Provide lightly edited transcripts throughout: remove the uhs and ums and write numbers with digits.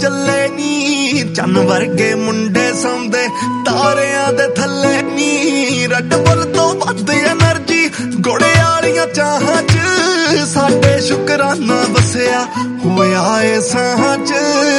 ਚੱਲੇ ਨੀ, ਚੰਨ ਵਰਗੇ ਮੁੰਡੇ ਸੌਂਦੇ ਤਾਰਿਆਂ ਦੇ ਥੱਲੇ ਨੀ। ਰੈੱਡ ਬੁੱਲ ਤੋਂ ਵੱਧ ਐਨਰਜੀ ਗੋਲੇ ਵਾਲੀਆਂ ਚਾਹਾਂ ਚ, ਸਾਡੇ ਸ਼ੁਕਰਾਨਾ ਵਸਿਆ ਹੋਇਆ ਏ ਸਾਹਾਂ ਚ।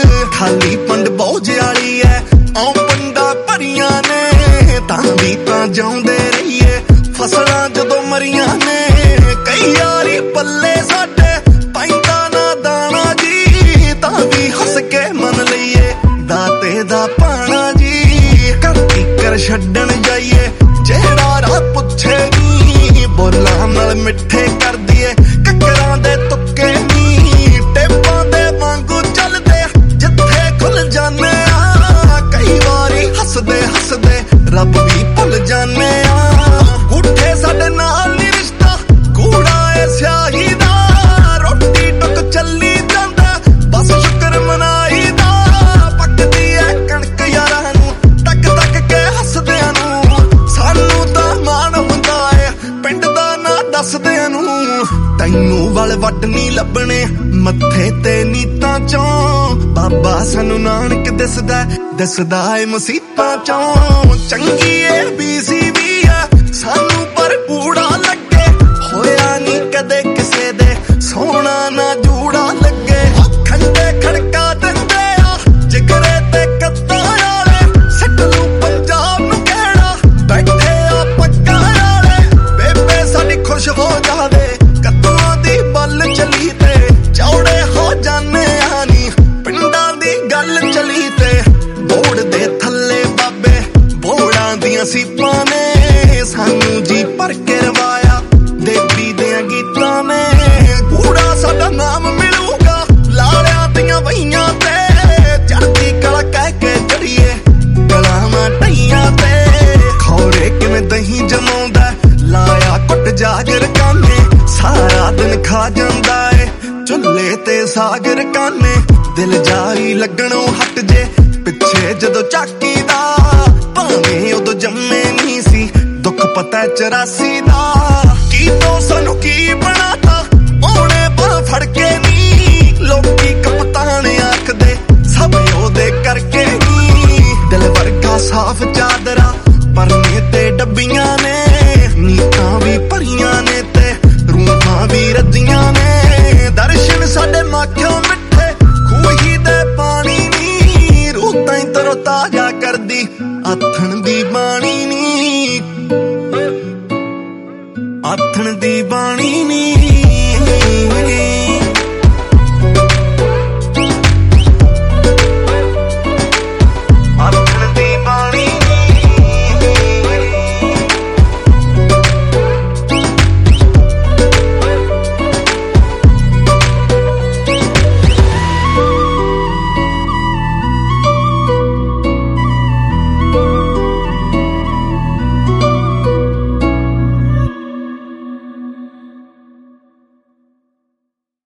ਖਾਲੀ ਪੰਡ ਬੋਝ ਵਾਲੀ ਐ ਆਉ ਪੰਡਾ ਭਰੀਆਂ ਨੇ, ਤਾਂ ਵੀ ਤਾਂ ਜਿਉਂਦੇ ਰਹੀਏ ਫਸਲਾਂ ਜਦੋਂ ਮਰੀਆਂ ਨੇ। ਕਈ ਯਾਰੀ ਪੱਲੇ ਸਾਡੇ ਪੈਂਦਾ ਨਾ ਦਾਣਾ ਜੀ, ਤਾਂ ਵੀ ਹੱਸ ਕੇ ਮੰਨ ਲਈਏ ਦਾਤੇ ਦਾ ਪਾਣਾ ਜੀ। ਕਰਤੀ ਕਰ ਛੱਡਣ ਜਾਈਏ ਜਿਹੜਾ ਰਾਹ ਪੁੱਛੇ ਨੀ, ਬੋਲਾਂ ਨਾਲ ਮਿੱਠੇ ਕਰ ਦੀਏ ਕੱਕਰਾਂ ਦੇ ਤੁੱਕੇ ਨੀ। ਟੇਪਾਂ ਦੇ ਵਾਂਗੂ ਚੱਲਦੇ ਜਿੱਥੇ ਖੁੱਲ ਜਾਨੇ ਆ, ਕਈ ਵਾਰੀ ਹੱਸਦੇ ਹੱਸਦੇ ਰੱਬ ਵੀ ਭੁੱਲ ਜਾਨੇ ਆ। ਉੱਠੇ ਸਾਡੇ ਨਾਲ ਨੀ ਰਿਸ਼ਤਾ ਕੂੜਾ ਏ ਸਿਆਹੀ ਦਾ, ਰੋਟੀ ਟੁੱਕ ਚੱਲੀ ਜਾਂਦਾ ਬਸ ਸ਼ੁਕਰ ਮਨਾਈ ਦਾ। ਪੱਕਦੀ ਐ ਕਣਕ ਯਾਰਾਂ ਨੂੰ ਤੱਕ ਤੱਕ ਕੇ ਹੱਸਦਿਆਂ ਨੂੰ, ਸਾਨੂੰ ਤਾਂ ਮਾਣ ਹੁੰਦਾ ਏ ਪਿੰਡ ਦਾ ਨਾਂ ਦੱਸਦਿਆਂ ਨੂੰ। ਤੈਨੂੰ ਵਲ ਵੱਟ ਨੀ ਲੱਭਣੇ ਮੱਥੇ ਤੇ ਨੀਤਾਂ ਚੋਂ, ਬਾਬਾ ਸਾਨੂੰ ਨਾਨਕ ਦਿਸਦਾ ਦਿਸਦਾ ਏ ਮੁਸੀਬਤਾਂ ਚੋਂ। ਚੰਗੀ ਏ BC ਵੀ ਆ ਸਾਨੂੰ ਪਰ ਕੂੜਾ ਲੱਗੇ, ਹੋਇਆ ਨੀ ਕਦੇ ਕਿਸੇ ਦੇ ਸੋਹਣਾ ਨਾ ਜੂੜਾ ਲੱਗੇ। ਖੰਡੇ ਖੜਕਾ ਦਿੰਦੇ ਆ ਜਿਗਰੇ ਤੇ ਕੱਤਾਂ ਵਾਲੇ, ਸਿੱਟ ਲੂ ਪੰਜਾਬ ਨੂੰ ਕਹਿਣਾ ਬੈਠੇ ਆ ਪੱਕਾਂ ਵਾਲੇ। ਬੇਬੇ ਸਾਡੀ ਖੁਸ਼ ਹੋ ਜਾਵੇ ਕੱਤੂਆਂ ਦੀ ਬੱਲ ਚਲੀ ਤੇ, ਚੌੜੇ ਹੋ ਜਾਨੇ ਆ ਨੀ ਪਿੰਡਾਂ ਦੀ ਗੱਲ ਚਲੀ ਤੇ। ਬੋੜ ਦੇ ਥੱਲੇ ਬਾਬੇ ਬੋੜਾਂ ਦੀਆਂ ਸੀਪਾਂ ਨੇ, ਸਾਨੂੰ ਜੀ ਭਰ ਕੇ ਰਵਾਇਆ ਦੇਵੀ ਦੇ ਗੀਤਾਂ ਨੇ। ਕੂੜਾ ਸਾਡਾ ਨਾਮ ਮਿਲੂਗਾ ਲਾਲਿਆਂ ਦੀਆਂ ਵਹੀਆਂ ਤੇ, ਚੜ੍ਹਦੀ ਕਲਾ ਕਹਿ ਕੇ ਚੜੀਏ ਗਲਾਵਾਂ ਢਈਆਂ ਤੇ। ਖੌਰੇ ਕਿਵੇਂ ਦਹੀਂ ਜਮਾਉਂਦਾ ਲਾਇਆ ਕੁੱਟ ਜਾਗਰ ਕਾਨੇ, ਸਾਰਾ ਦਿਨ ਖਾ ਜਾਂਦਾ ਏ ਚੁੱਲ੍ਹੇ ਤੇ ਸਾਗਰ ਕਾਨੇ। ਦਿਲ ਜਾਈ ਲੱਗਣੋਂ ਹਟ ਜੇ ਪਿੱਛੇ ਜਦੋਂ ਝਾਕੀ ਦਾ, ਭਾਵੇਂ ਉਦੋਂ ਜੰਮੇ ਨਹੀਂ ਸੀ ਦੁੱਖ ਪਤਾ 84 ਦਾ। ਕੀ ਤੋਂ ਸਾਨੂੰ ਕੀ ਬਣਾਤਾ ਉਹਨੇ ਬਾਹ ਫੜ ਕੇ ਨੀ, ਲੋਕੀ ਕਪਤਾਨ ਆਖਦੇ ਸਭ ਉਹਦੇ ਕਰਕੇ ਨੀ। ਦਿਲ ਵਰਗਾ ਸਾਫ਼ ਚਾਦਰਾ ਪਰਨੇ ਤੇ ਡੱਬੀਆਂ ਨੇ, ਨੀਤਾਂ ਵੀ ਭਰੀਆਂ ਨੇ ਤੇ ਰੂਹਾਂ ਵੀ ਰੱਜੀਆਂ ਨੇ। ਦਰਸ਼ਨ ਸਾਡੇ ਮਾਖਿਓ ਮਿੱਠੇ ਖੂਹੀ ਦੇ ਪਾਣੀ ਨੀ, ਰੂਹ ਤਾਈਂ ਤਰੋ ਤਾਜ਼ਾ ਕਰਦੀ ਆਥਣ ਦੀ ਬਾਣੀ ਨੀ, ਆਥਣ ਦੀ ਬਾਣੀ ਨੀ।